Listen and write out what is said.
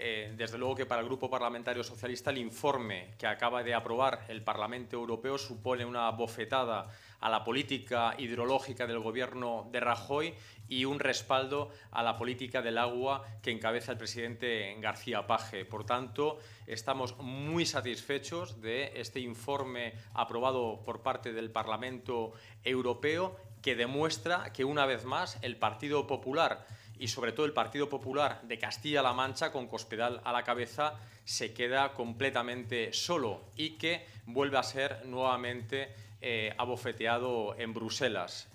desde luego que para el Grupo Parlamentario Socialista el informe que acaba de aprobar el Parlamento Europeo supone una bofetada a la política hidrológica del Gobierno de Rajoy y un respaldo a la política del agua que encabeza el presidente García Page. Por tanto, estamos muy satisfechos de este informe aprobado por parte del Parlamento Europeo, que demuestra que, una vez más, el Partido Popular y sobre todo el Partido Popular de Castilla-La Mancha, con Cospedal a la cabeza, se queda completamente solo y que vuelve a ser nuevamente abofeteado en Bruselas.